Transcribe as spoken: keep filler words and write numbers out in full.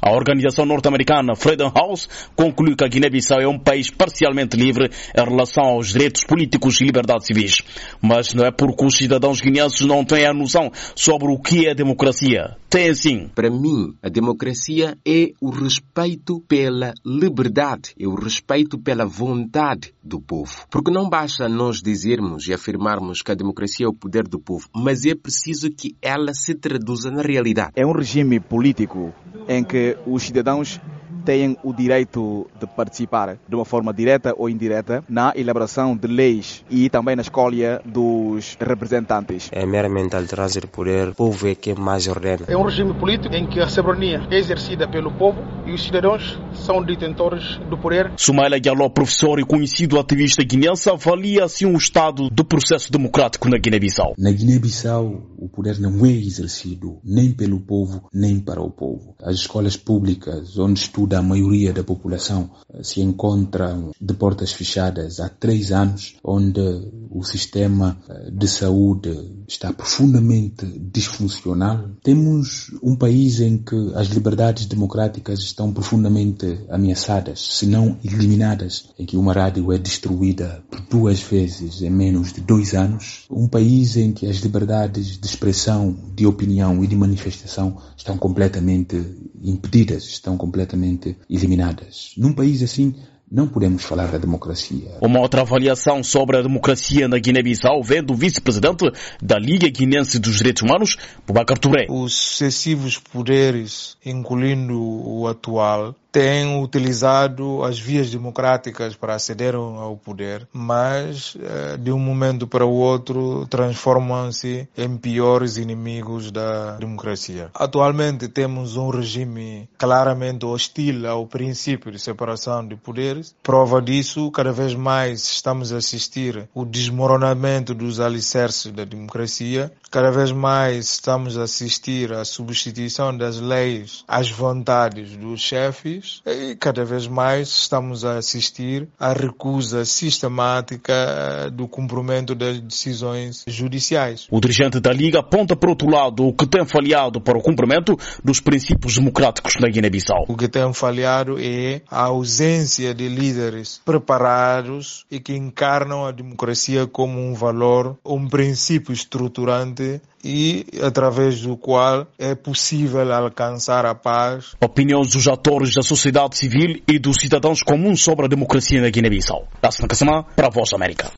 A organização norte-americana Freedom House conclui que a Guiné-Bissau é um país parcialmente livre em relação aos direitos políticos e liberdades civis. Mas não é porque os cidadãos guineenses não têm a noção sobre o que é democracia. Tem sim. Para mim, a democracia é o respeito pela liberdade, é o respeito pela vontade do povo. Porque não basta nós dizermos e afirmarmos que a democracia é o poder do povo, mas é preciso que ela se traduza na realidade. É um regime político em que os cidadãos têm o direito de participar de uma forma direta ou indireta na elaboração de leis e também na escolha dos representantes. É meramente ao trazer poder, o povo é quem mais ordena. É um regime político em que a soberania é exercida pelo povo e os cidadãos são detentores do poder. Soumaila Diallo, professor e conhecido ativista guineense, avalia assim o estado do processo democrático na Guiné-Bissau. Na Guiné-Bissau, o poder não é exercido nem pelo povo, nem para o povo. As escolas públicas, onde estuda a maioria da população, se encontram de portas fechadas há três anos, onde o sistema de saúde está profundamente disfuncional. Temos um país em que as liberdades democráticas estão profundamente ameaçadas, se não eliminadas, em que uma rádio é destruída por duas vezes em menos de dois anos. Um país em que as liberdades de expressão, de opinião e de manifestação estão completamente impedidas, estão completamente eliminadas. Num país assim, não podemos falar da democracia. Uma outra avaliação sobre a democracia na Guiné-Bissau vem do vice-presidente da Liga Guinense dos Direitos Humanos, Boubacar Touré. Os sucessivos poderes, incluindo o atual, têm utilizado as vias democráticas para aceder ao poder, mas de um momento para o outro transformam-se em piores inimigos da democracia. Atualmente temos um regime claramente hostil ao princípio de separação de poderes. Prova disso, cada vez mais estamos a assistir o desmoronamento dos alicerces da democracia. Cada vez mais estamos a assistir à substituição das leis às vontades dos chefes. E cada vez mais estamos a assistir à recusa sistemática do cumprimento das decisões judiciais. O dirigente da Liga aponta, por outro lado, o que tem falhado para o cumprimento dos princípios democráticos na Guiné-Bissau. O que tem falhado é a ausência de líderes preparados e que encarnam a democracia como um valor, um princípio estruturante e através do qual é possível alcançar a paz. Opiniões dos atores da sociedade civil e dos cidadãos comuns sobre a democracia na Guiné-Bissau. Da Sena Cassama, para a Voz da América.